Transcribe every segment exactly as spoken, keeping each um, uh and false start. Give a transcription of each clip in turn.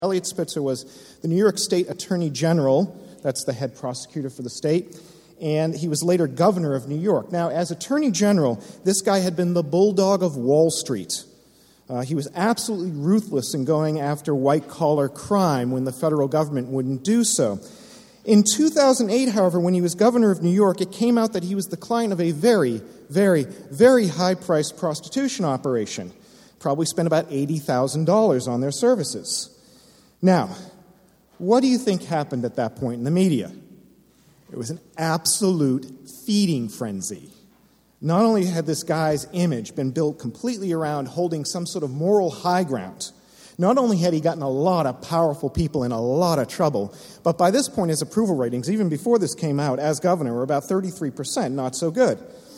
Eliot Spitzer was the New York State Attorney General. That's the head prosecutor for the state. And he was later governor of New York. Now, as Attorney General, this guy had been the bulldog of Wall Street. Uh, he was absolutely ruthless in going after white-collar crime when the federal government wouldn't do so. In two thousand eight, however, when he was governor of New York, it came out that he was the client of a very, very, very high-priced prostitution operation. Probably spent about eighty thousand dollars on their services. Now, what do you think happened at that point in the media? It was an absolute feeding frenzy. Not only had this guy's image been built completely around holding some sort of moral high ground, not only had he gotten a lot of powerful people in a lot of trouble, but by this point his approval ratings, even before this came out as governor, were about thirty-three percent, not so good.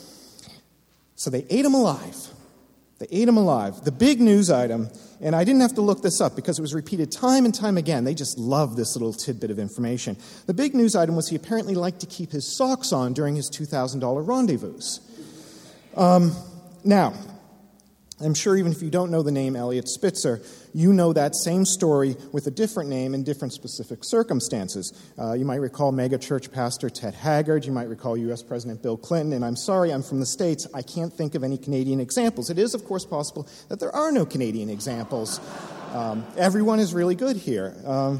So they ate him alive. They ate him alive. The big news item, and I didn't have to look this up because it was repeated time and time again. They just love this little tidbit of information. The big news item was he apparently liked to keep his socks on during his two thousand dollars rendezvous. Um, now, I'm sure even if you don't know the name Eliot Spitzer, you know that same story with a different name in different specific circumstances. Uh, you might recall megachurch pastor Ted Haggard. You might recall U S President Bill Clinton. And I'm sorry, I'm from the States. I can't think of any Canadian examples. It is, of course, possible that there are no Canadian examples. Um, everyone is really good here. Um,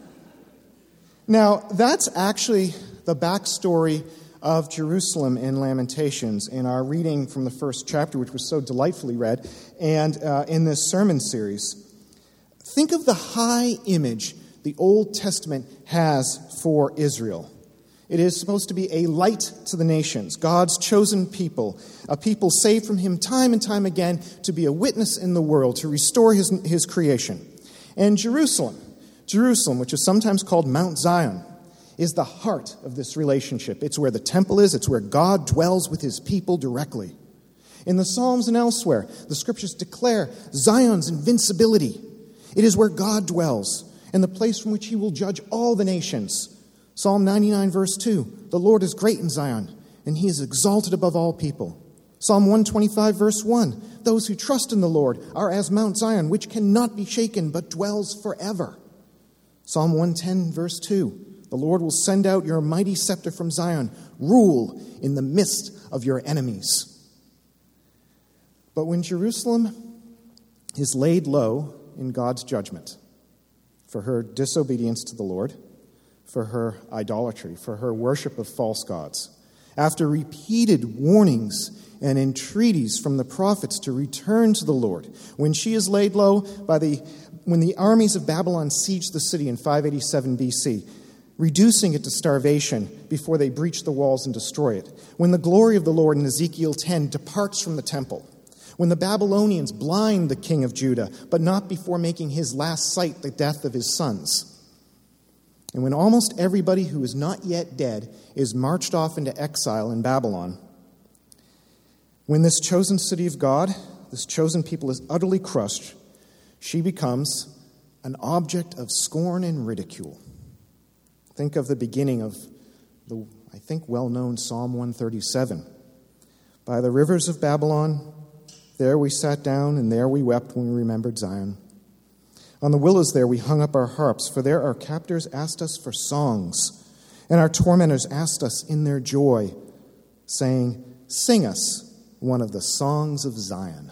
now, that's actually the backstory of Jerusalem in Lamentations in our reading from the first chapter, which was so delightfully read, and uh, in this sermon series. Think of the high image the Old Testament has for Israel. It is supposed to be a light to the nations, God's chosen people, a people saved from him time and time again to be a witness in the world, to restore his, his creation. And Jerusalem, Jerusalem, which is sometimes called Mount Zion, is the heart of this relationship. It's where the temple is. It's where God dwells with his people directly. In the Psalms and elsewhere, the scriptures declare Zion's invincibility. It is where God dwells and the place from which he will judge all the nations. Psalm ninety-nine, verse two, the Lord is great in Zion, and he is exalted above all people. Psalm one twenty-five, verse one, those who trust in the Lord are as Mount Zion, which cannot be shaken, but dwells forever. Psalm one ten, verse two, the Lord will send out your mighty scepter from Zion, rule in the midst of your enemies. But when Jerusalem is laid low in God's judgment for her disobedience to the Lord, for her idolatry, for her worship of false gods, after repeated warnings and entreaties from the prophets to return to the Lord, when she is laid low by the when the armies of Babylon sieged the city in five eighty-seven B C, reducing it to starvation before they breach the walls and destroy it, when the glory of the Lord in Ezekiel ten departs from the temple, when the Babylonians blind the king of Judah, but not before making his last sight the death of his sons, and when almost everybody who is not yet dead is marched off into exile in Babylon, when this chosen city of God, this chosen people is utterly crushed, she becomes an object of scorn and ridicule. Think of the beginning of the, I think, well-known Psalm one thirty-seven. By the rivers of Babylon, there we sat down, and there we wept when we remembered Zion. On the willows there we hung up our harps, for there our captors asked us for songs, and our tormentors asked us in their joy, saying, sing us one of the songs of Zion.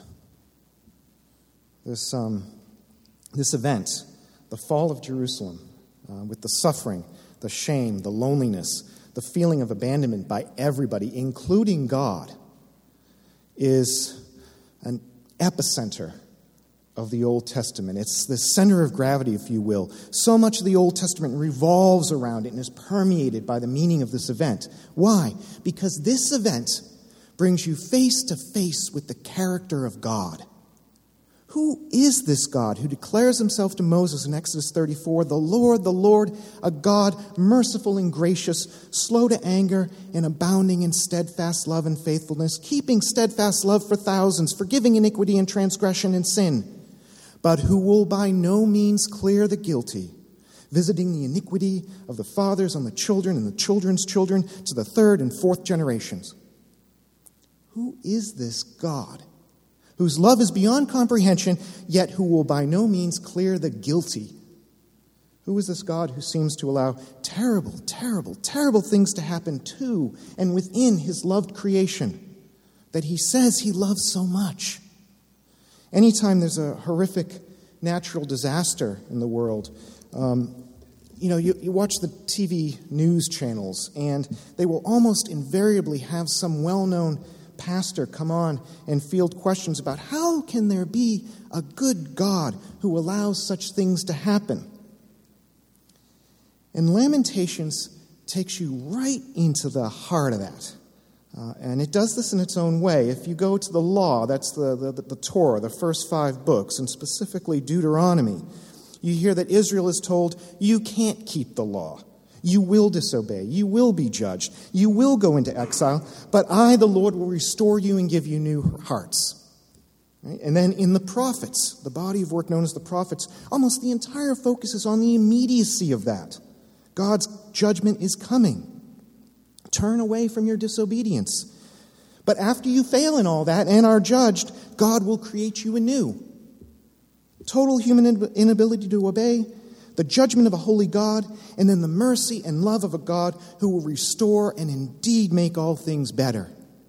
This, um, this event, the fall of Jerusalem, uh, with the suffering, the shame, the loneliness, the feeling of abandonment by everybody, including God, is an epicenter of the Old Testament. It's the center of gravity, if you will. So much of the Old Testament revolves around it and is permeated by the meaning of this event. Why? Because this event brings you face to face with the character of God. Who is this God who declares himself to Moses in Exodus thirty-four, the Lord, the Lord, a God merciful and gracious, slow to anger and abounding in steadfast love and faithfulness, keeping steadfast love for thousands, forgiving iniquity and transgression and sin, but who will by no means clear the guilty, visiting the iniquity of the fathers on the children and the children's children to the third and fourth generations. Who is this God whose love is beyond comprehension, yet who will by no means clear the guilty Who is this God who seems to allow terrible, terrible, terrible things to happen to and within his loved creation that he says he loves so much? Anytime there's a horrific natural disaster in the world, um, you know, you, you watch the T V news channels, and they will almost invariably have some well-known pastor come on and field questions about how can there be a good God who allows such things to happen? And Lamentations takes you right into the heart of that. Uh, and it does this in its own way. If you go to the law, that's the, the, the Torah, the first five books, and specifically Deuteronomy, you hear that Israel is told, you can't keep the law. You will disobey. You will be judged. You will go into exile. But I, the Lord, will restore you and give you new hearts. Right? And then in the prophets, the body of work known as the prophets, almost the entire focus is on the immediacy of that. God's judgment is coming. Turn away from your disobedience. But after you fail in all that and are judged, God will create you anew. Total human inability to obey, the judgment of a holy God, and then the mercy and love of a God who will restore and indeed make all things better.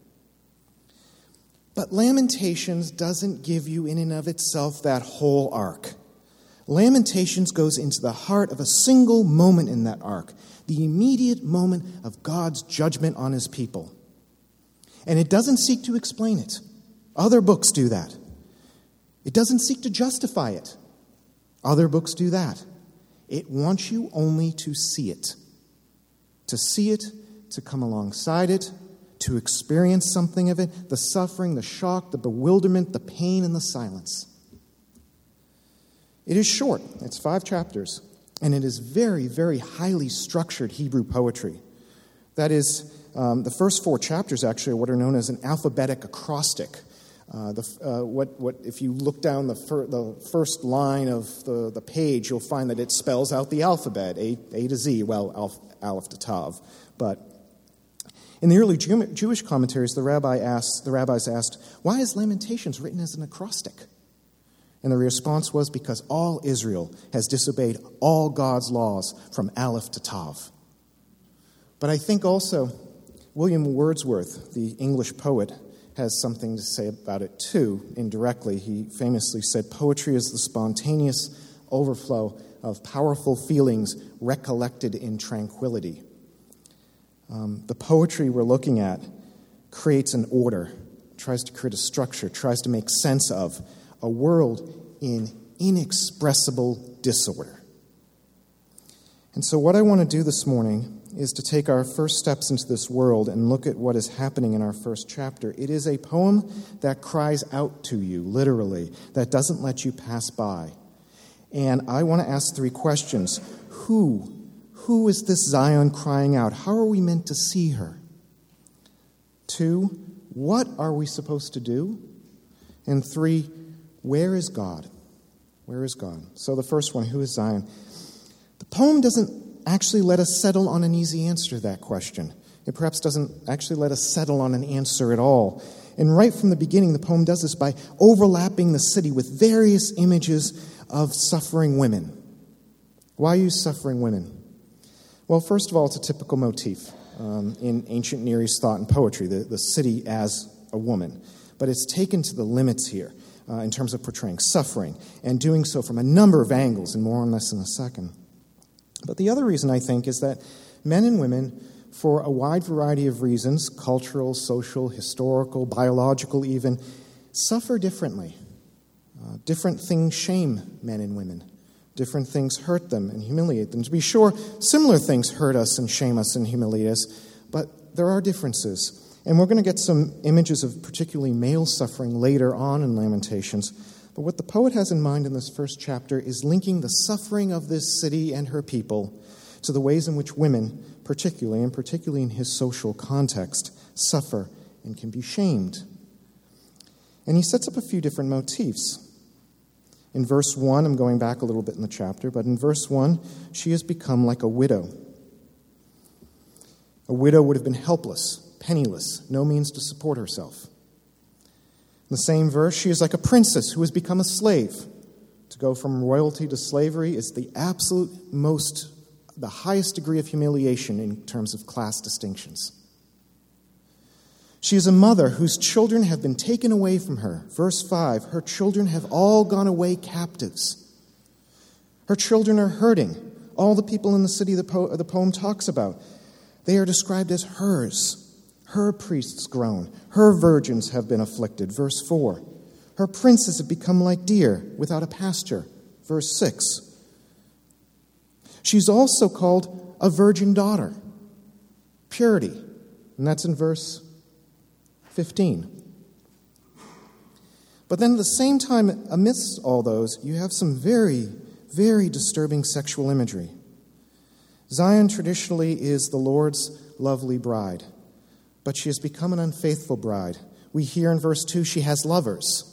But Lamentations doesn't give you in and of itself that whole arc. Lamentations goes into the heart of a single moment in that arc, the immediate moment of God's judgment on his people. And it doesn't seek to explain it. Other books do that. It doesn't seek to justify it. Other books do that. It wants you only to see it. To see it, to come alongside it, to experience something of it, the suffering, the shock, the bewilderment, the pain, and the silence. It is short. It's five chapters. And it is very, very highly structured Hebrew poetry. That is, um, the first four chapters actually are what are known as an alphabetic acrostic. Uh, the, uh, what, what, if you look down the, fir- the first line of the, the page, you'll find that it spells out the alphabet, A, A to Z, well, Aleph, Aleph to Tav. But in the early Jew- Jewish commentaries, the rabbi asked, the rabbis asked, why is Lamentations written as an acrostic? And the response was because all Israel has disobeyed all God's laws from Aleph to Tav. But I think also William Wordsworth, the English poet, has something to say about it too, indirectly. He famously said, poetry is the spontaneous overflow of powerful feelings recollected in tranquility. Um, the poetry we're looking at creates an order, tries to create a structure, tries to make sense of a world in inexpressible disorder. And so what I want to do this morning is to take our first steps into this world and look at what is happening in our first chapter. It is a poem that cries out to you, literally, that doesn't let you pass by. And I want to ask three questions. Who? Who is this Zion crying out? How are we meant to see her? Two, what are we supposed to do? And three, where is God? Where is God? So the first one, who is Zion? The poem doesn't actually let us settle on an easy answer to that question. It perhaps doesn't actually let us settle on an answer at all. And right from the beginning, the poem does this by overlapping the city with various images of suffering women. Why use suffering women? Well, first of all, it's a typical motif um, in ancient Near East thought and poetry, the, the city as a woman. But it's taken to the limits here uh, in terms of portraying suffering, and doing so from a number of angles, and more on this in a second. But the other reason, I think, is that men and women, for a wide variety of reasons, cultural, social, historical, biological even, suffer differently. Uh, different things shame men and women. Different things hurt them and humiliate them. To be sure, similar things hurt us and shame us and humiliate us, but there are differences. And we're going to get some images of particularly male suffering later on in Lamentations. But what the poet has in mind in this first chapter is linking the suffering of this city and her people to the ways in which women, particularly, and particularly in his social context, suffer and can be shamed. And he sets up a few different motifs. In verse one, I'm going back a little bit in the chapter, but in verse one, she has become like a widow. A widow would have been helpless, penniless, no means to support herself. In the same verse, she is like a princess who has become a slave, To go from royalty to slavery is the absolute most, the highest degree of humiliation in terms of class distinctions. She is a mother whose children have been taken away from her. Verse five, her children have all gone away captives. Her children are hurting. All the people in the city the, po- the poem talks about, they are described as hers. Her priests groan. Her virgins have been afflicted. Verse four. Her princes have become like deer without a pasture. Verse six. She's also called a virgin daughter. Purity. And that's in verse fifteen. But then at the same time, amidst all those, you have some very, very disturbing sexual imagery. Zion traditionally is the Lord's lovely bride, but she has become an unfaithful bride. We hear in verse two, she has lovers.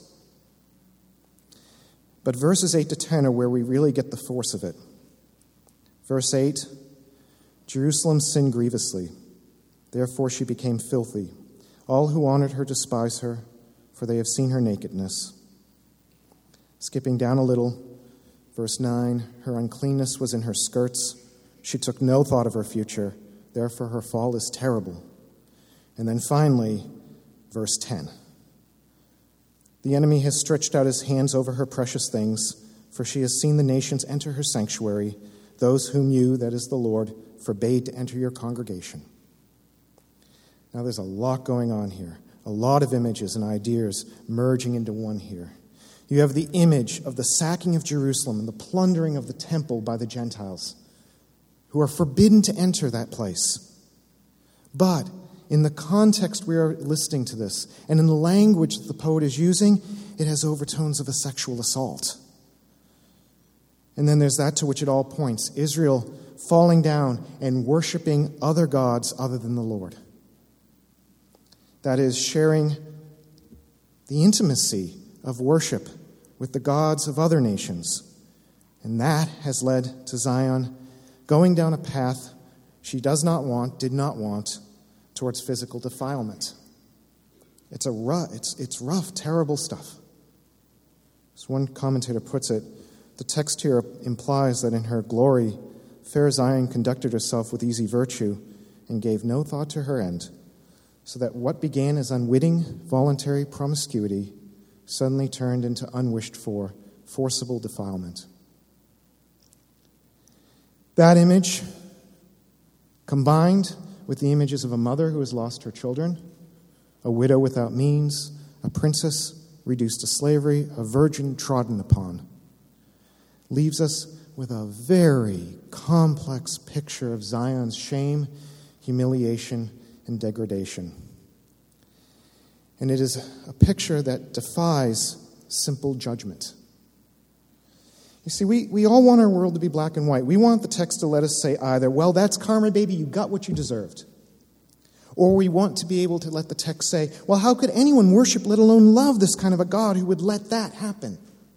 But verses eight to ten are where we really get the force of it. Verse eight, Jerusalem sinned grievously. Therefore she became filthy. All who honored her despise her, for they have seen her nakedness. Skipping down a little, verse nine, her uncleanness was in her skirts. She took no thought of her future. Therefore her fall is terrible. And then finally, verse ten. The enemy has stretched out his hands over her precious things, for she has seen the nations enter her sanctuary, those whom you, that is the Lord, forbade to enter your congregation. Now there's a lot going on here, a lot of images and ideas merging into one here. You have the image of the sacking of Jerusalem and the plundering of the temple by the Gentiles, who are forbidden to enter that place. But in the context we are listening to this, and in the language that the poet is using, it has overtones of a sexual assault. And then there's that to which it all points, Israel falling down and worshiping other gods other than the Lord. That is, sharing the intimacy of worship with the gods of other nations. And that has led to Zion going down a path she does not want, did not want, towards physical defilement. It's a rough, it's, it's rough, terrible stuff. As one commentator puts it, the text here implies that in her glory, fair Zion conducted herself with easy virtue and gave no thought to her end, so that what began as unwitting, voluntary promiscuity suddenly turned into unwished-for, forcible defilement. That image, combined with the images of a mother who has lost her children, a widow without means, a princess reduced to slavery, a virgin trodden upon, leaves us with a very complex picture of Zion's shame, humiliation, and degradation. And it is a picture that defies simple judgment. You see, we, we all want our world to be black and white. We want the text to let us say either, well, that's karma, baby, you got what you deserved. Or we want to be able to let the text say, well, how could anyone worship, let alone love, this kind of a God who would let that happen?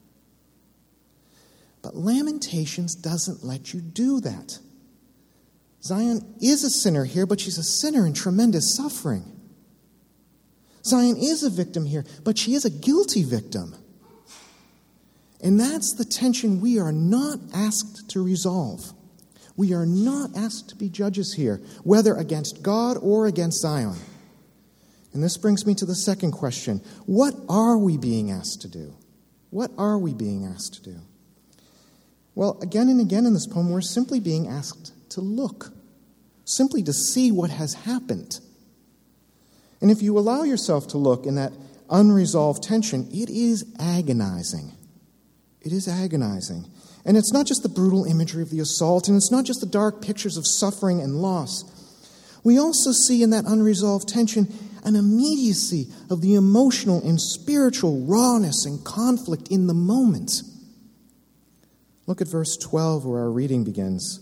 But Lamentations doesn't let you do that. Zion is a sinner here, but she's a sinner in tremendous suffering. Zion is a victim here, but she is a guilty victim. And that's the tension we are not asked to resolve. We are not asked to be judges here, whether against God or against Zion. And this brings me to the second question. What are we being asked to do? What are we being asked to do? Well, again and again in this poem, we're simply being asked to look, simply to see what has happened. And if you allow yourself to look in that unresolved tension, it is agonizing. It is agonizing. And it's not just the brutal imagery of the assault, and it's not just the dark pictures of suffering and loss. We also see in that unresolved tension an immediacy of the emotional and spiritual rawness and conflict in the moment. Look at verse twelve where our reading begins.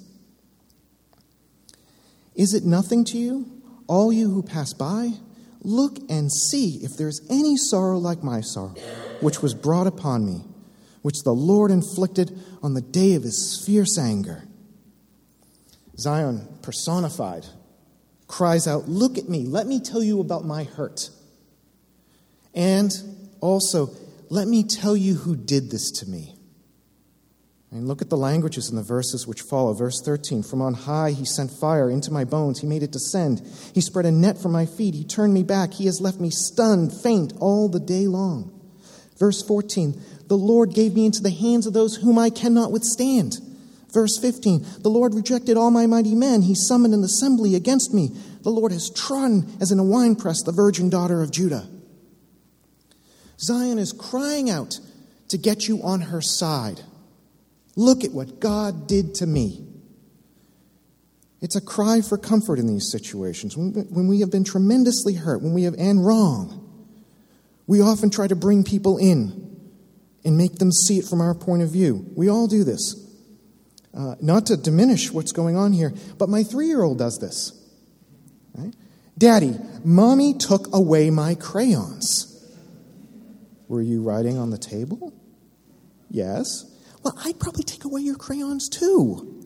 Is it nothing to you, all you who pass by? Look and see if there is any sorrow like my sorrow, which was brought upon me, which the Lord inflicted on the day of his fierce anger. Zion, personified, cries out, look at me, let me tell you about my hurt. And also, let me tell you who did this to me. And look at the languages in the verses which follow. Verse thirteen, from on high he sent fire into my bones. He made it descend. He spread a net for my feet. He turned me back. He has left me stunned, faint all the day long. Verse fourteen, the Lord gave me into the hands of those whom I cannot withstand. Verse fifteen, the Lord rejected all my mighty men. He summoned an assembly against me. The Lord has trodden as in a winepress the virgin daughter of Judah. Zion is crying out to get you on her side. Look at what God did to me. It's a cry for comfort in these situations. When we have been tremendously hurt, when we have and wrong, we often try to bring people in and make them see it from our point of view. We all do this. Uh, not to diminish what's going on here, but my three-year-old does this. Right? Daddy, Mommy took away my crayons. Were you writing on the table? Yes. Well, I'd probably take away your crayons too.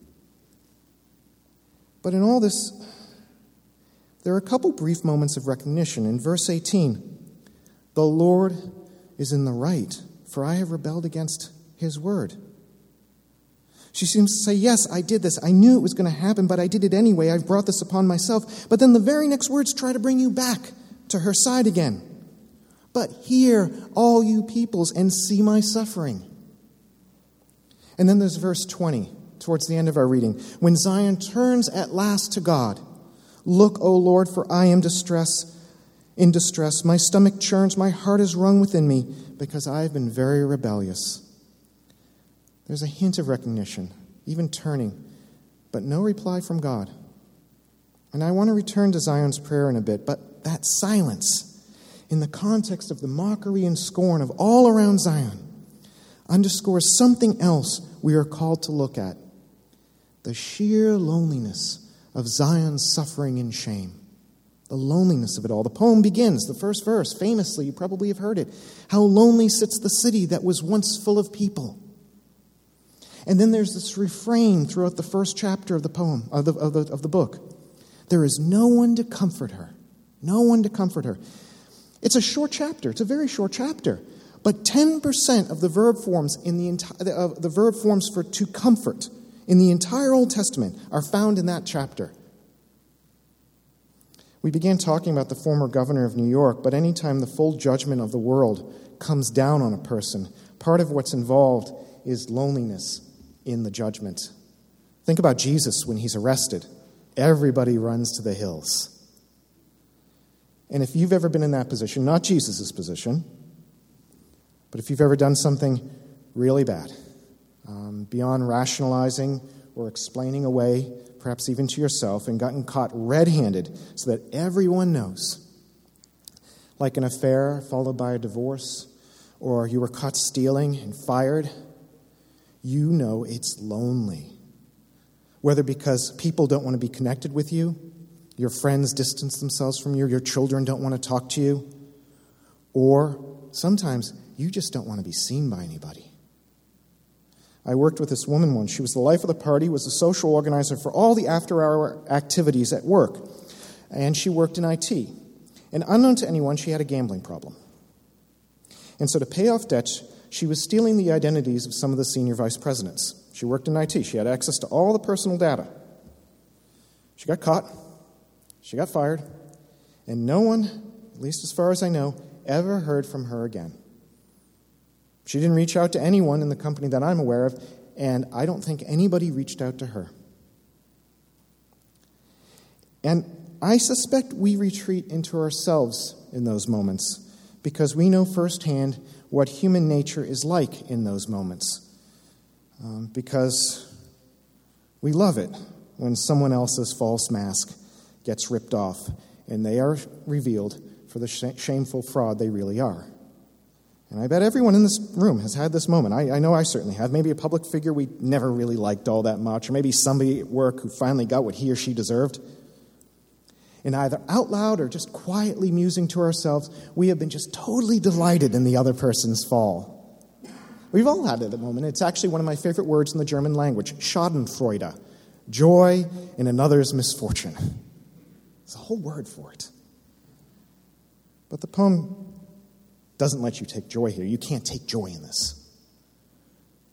But in all this, there are a couple brief moments of recognition. In verse eighteen, the Lord is in the right, for I have rebelled against his word. She seems to say, yes, I did this. I knew it was going to happen, but I did it anyway. I've brought this upon myself. But then the very next words try to bring you back to her side again. But hear, all you peoples, and see my suffering. And then there's verse twenty, towards the end of our reading. When Zion turns at last to God, look, O Lord, for I am distress, in distress. My stomach churns, my heart is wrung within me, because I have been very rebellious. There's a hint of recognition, even turning, but no reply from God. And I want to return to Zion's prayer in a bit, but that silence, in the context of the mockery and scorn of all around Zion, underscores something else we are called to look at: the sheer loneliness of Zion's suffering and shame. The loneliness of it all. The poem begins, the first verse, famously, you probably have heard it. How lonely sits the city that was once full of people. And then there's this refrain throughout the first chapter of the poem, of the, of the, of the book. There is no one to comfort her. No one to comfort her. It's a short chapter. It's a very short chapter. But ten percent of the verb forms in the entire uh, the verb forms for to comfort in the entire Old Testament are found in that chapter. We began talking about the former governor of New York, but anytime the full judgment of the world comes down on a person, part of what's involved is loneliness in the judgment. Think about Jesus when he's arrested. Everybody runs to the hills. And if you've ever been in that position, not Jesus' position, but if you've ever done something really bad, um, beyond rationalizing or explaining away, perhaps even to yourself, and gotten caught red-handed so that everyone knows, like an affair followed by a divorce, or you were caught stealing and fired, you know it's lonely. Whether because people don't want to be connected with you, your friends distance themselves from you, your children don't want to talk to you, or sometimes you just don't want to be seen by anybody. I worked with this woman once. She was the life of the party, was the social organizer for all the after-hour activities at work, and she worked in I T. And unknown to anyone, she had a gambling problem. And so to pay off debts, she was stealing the identities of some of the senior vice presidents. She worked in I T. She had access to all the personal data. She got caught. She got fired. And no one, at least as far as I know, ever heard from her again. She didn't reach out to anyone in the company that I'm aware of, and I don't think anybody reached out to her. And I suspect we retreat into ourselves in those moments because we know firsthand what human nature is like in those moments. Um, because we love it when someone else's false mask gets ripped off and they are revealed for the sh- shameful fraud they really are. And I bet everyone in this room has had this moment. I, I know I certainly have. Maybe a public figure we never really liked all that much, or maybe somebody at work who finally got what he or she deserved. And either out loud or just quietly musing to ourselves, we have been just totally delighted in the other person's fall. We've all had it at the moment. It's actually one of my favorite words in the German language, Schadenfreude, joy in another's misfortune. There's a whole word for it. But the poem doesn't let you take joy here. You can't take joy in this.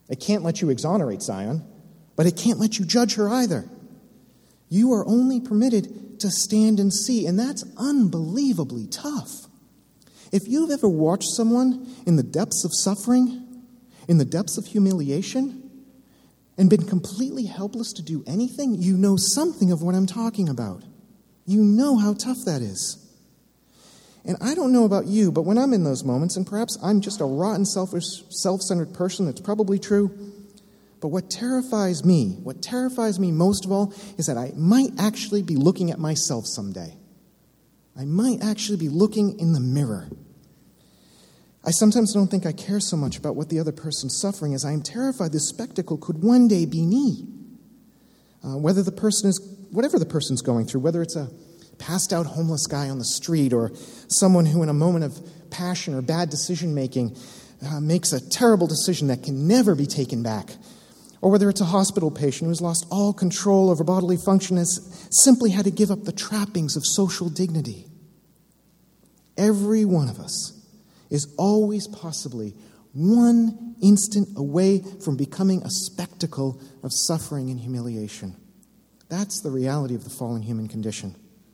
It can't let you exonerate Zion, but it can't let you judge her either. You are only permitted to stand and see, and that's unbelievably tough. If you've ever watched someone in the depths of suffering, in the depths of humiliation, and been completely helpless to do anything, you know something of what I'm talking about. You know how tough that is. And I don't know about you, but when I'm in those moments, and perhaps I'm just a rotten, selfish, self-centered person, that's probably true, but what terrifies me, what terrifies me most of all, is that I might actually be looking at myself someday. I might actually be looking in the mirror. I sometimes don't think I care so much about what the other person's suffering as I am terrified this spectacle could one day be me. Uh, whether the person is, whatever the person's going through, whether it's a passed out homeless guy on the street or someone who in a moment of passion or bad decision making uh, makes a terrible decision that can never be taken back, or whether it's a hospital patient who has lost all control over bodily function and has simply had to give up the trappings of social dignity. Every one of us is always possibly one instant away from becoming a spectacle of suffering and humiliation. That's the reality of the fallen human condition.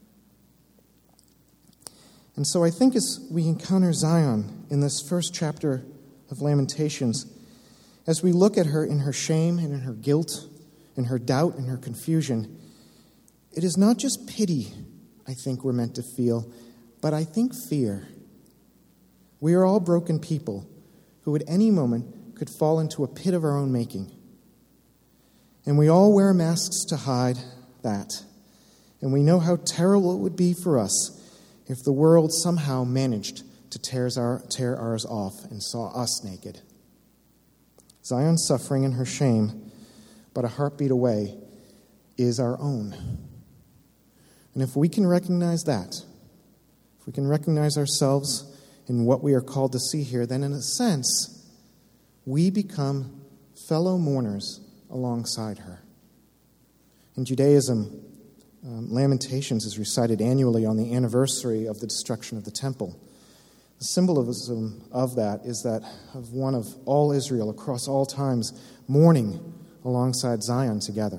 And so I think as we encounter Zion in this first chapter of Lamentations, as we look at her in her shame and in her guilt, in her doubt and her confusion, it is not just pity, I think, we're meant to feel, but I think fear. We are all broken people who at any moment could fall into a pit of our own making. And we all wear masks to hide that. And we know how terrible it would be for us if the world somehow managed to tear, our, tear ours off and saw us naked. Zion's suffering and her shame, but a heartbeat away, is our own. And if we can recognize that, if we can recognize ourselves in what we are called to see here, then in a sense, we become fellow mourners alongside her. In Judaism, um, Lamentations is recited annually on the anniversary of the destruction of the temple. The symbolism of that is that of one of all Israel across all times mourning alongside Zion together.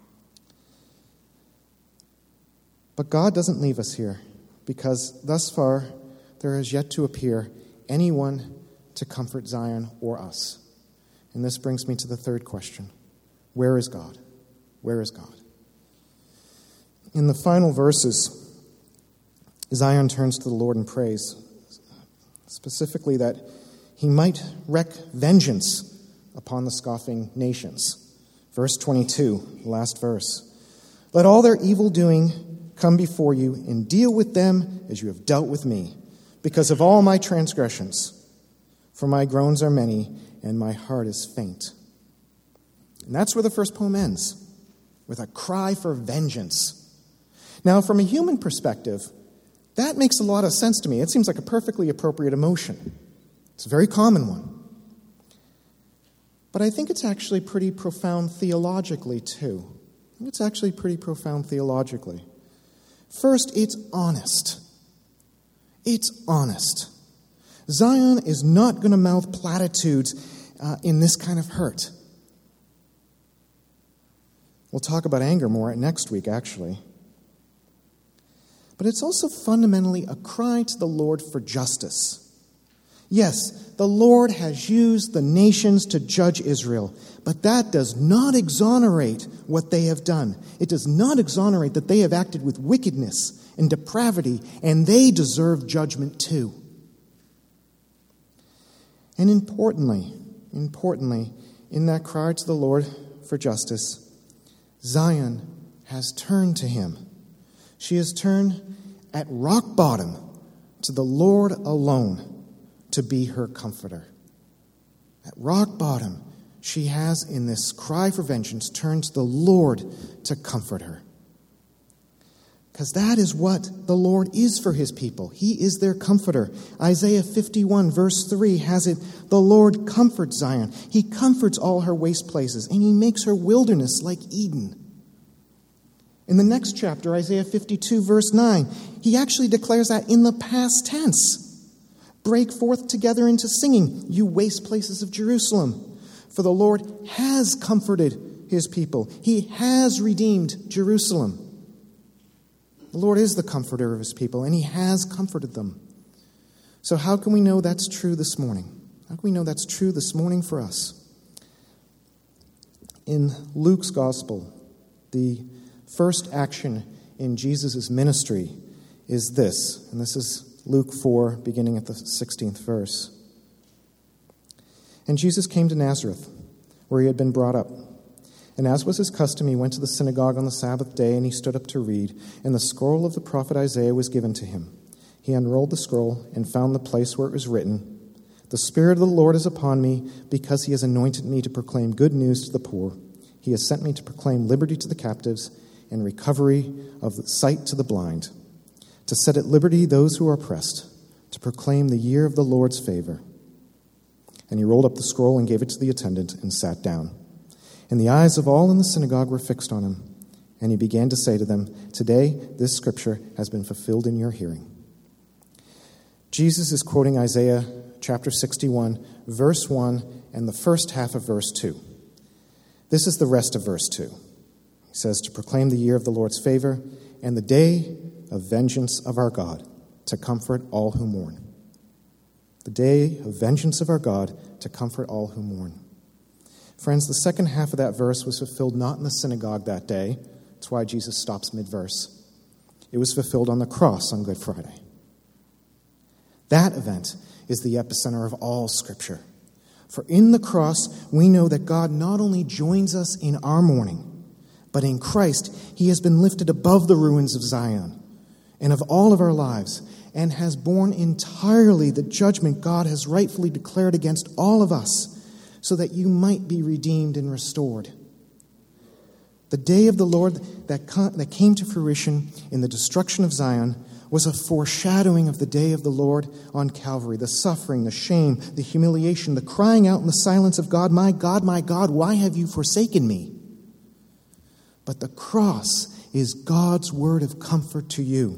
But God doesn't leave us here, because thus far there has yet to appear anyone to comfort Zion or us. And this brings me to the third question. Where is God? Where is God? In the final verses, Zion turns to the Lord and prays, specifically that he might wreak vengeance upon the scoffing nations. Verse twenty-two, the last verse. Let all their evil doing come before you and deal with them as you have dealt with me, because of all my transgressions. For my groans are many and my heart is faint. And that's where the first poem ends, with a cry for vengeance. Now, from a human perspective, that makes a lot of sense to me. It seems like a perfectly appropriate emotion. It's a very common one. But I think it's actually pretty profound theologically, too. I think it's actually pretty profound theologically. First, it's honest. It's honest. Zion is not going to mouth platitudes uh, in this kind of hurt. We'll talk about anger more next week, actually. But it's also fundamentally a cry to the Lord for justice. Yes, the Lord has used the nations to judge Israel, but that does not exonerate what they have done. It does not exonerate that they have acted with wickedness and depravity, and they deserve judgment too. And importantly, importantly, in that cry to the Lord for justice, Zion has turned to him. She has turned at rock bottom to the Lord alone to be her comforter. At rock bottom, she has, in this cry for vengeance, turned to the Lord to comfort her. Because that is what the Lord is for his people. He is their comforter. Isaiah fifty-one, verse three has it, the Lord comforts Zion. He comforts all her waste places, and he makes her wilderness like Eden. In the next chapter, Isaiah fifty-two, verse nine, he actually declares that in the past tense. Break forth together into singing, you waste places of Jerusalem. For the Lord has comforted his people. He has redeemed Jerusalem. The Lord is the comforter of his people, and he has comforted them. So how can we know that's true this morning? How can we know that's true this morning for us? In Luke's gospel, the first action in Jesus' ministry is this, and this is Luke four, beginning at the sixteenth verse. And Jesus came to Nazareth, where he had been brought up. And as was his custom, he went to the synagogue on the Sabbath day, and he stood up to read. And the scroll of the prophet Isaiah was given to him. He unrolled the scroll and found the place where it was written, "The Spirit of the Lord is upon me, because he has anointed me to proclaim good news to the poor. He has sent me to proclaim liberty to the captives and recovery of the sight to the blind, to set at liberty those who are oppressed, to proclaim the year of the Lord's favor." And he rolled up the scroll and gave it to the attendant and sat down. And the eyes of all in the synagogue were fixed on him. And he began to say to them, "Today this scripture has been fulfilled in your hearing." Jesus is quoting Isaiah chapter sixty-one, verse one, and the first half of verse two. This is the rest of verse two. He says, "To proclaim the year of the Lord's favor and the day of vengeance of our God, to comfort all who mourn." The day of vengeance of our God, to comfort all who mourn. Friends, the second half of that verse was fulfilled not in the synagogue that day. That's why Jesus stops mid-verse. It was fulfilled on the cross on Good Friday. That event is the epicenter of all Scripture. For in the cross, we know that God not only joins us in our mourning, but in Christ, he has been lifted above the ruins of Zion and of all of our lives, and has borne entirely the judgment God has rightfully declared against all of us, so that you might be redeemed and restored. The day of the Lord that that came to fruition in the destruction of Zion was a foreshadowing of the day of the Lord on Calvary, the suffering, the shame, the humiliation, the crying out in the silence of God, "My God, my God, why have you forsaken me?" But the cross is God's word of comfort to you.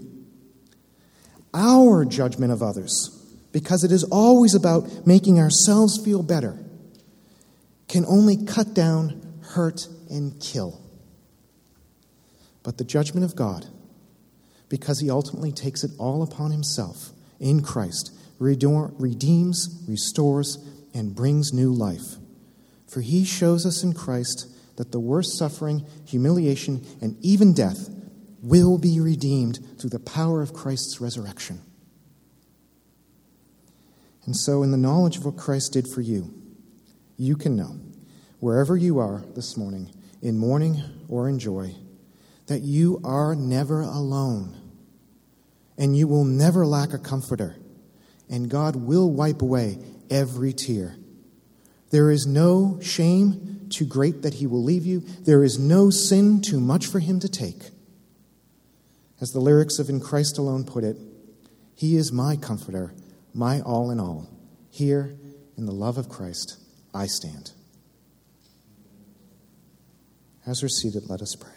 Our judgment of others, because it is always about making ourselves feel better, can only cut down, hurt, and kill. But the judgment of God, because he ultimately takes it all upon himself in Christ, redeems, restores, and brings new life. For he shows us in Christ that the worst suffering, humiliation, and even death will be redeemed through the power of Christ's resurrection. And so in the knowledge of what Christ did for you, you can know, wherever you are this morning, in mourning or in joy, that you are never alone, and you will never lack a comforter, and God will wipe away every tear. There is no shame too great that he will leave you. There is no sin too much for him to take. As the lyrics of In Christ Alone put it, he is my comforter, my all in all. Here, in the love of Christ, I stand. As we're seated, let us pray.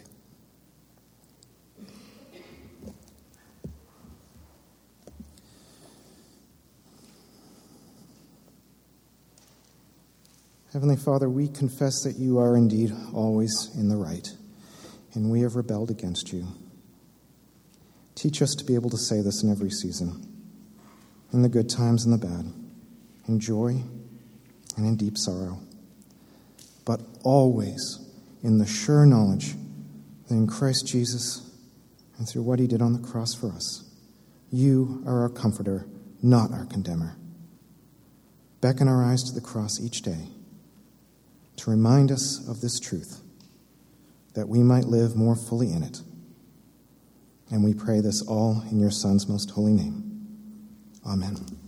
Heavenly Father, we confess that you are indeed always in the right, and we have rebelled against you. Teach us to be able to say this in every season, in the good times and the bad, in joy and in deep sorrow, but always in the sure knowledge that in Christ Jesus and through what he did on the cross for us, you are our comforter, not our condemner. Beckon our eyes to the cross each day to remind us of this truth, that we might live more fully in it. And we pray this all in your Son's most holy name. Amen.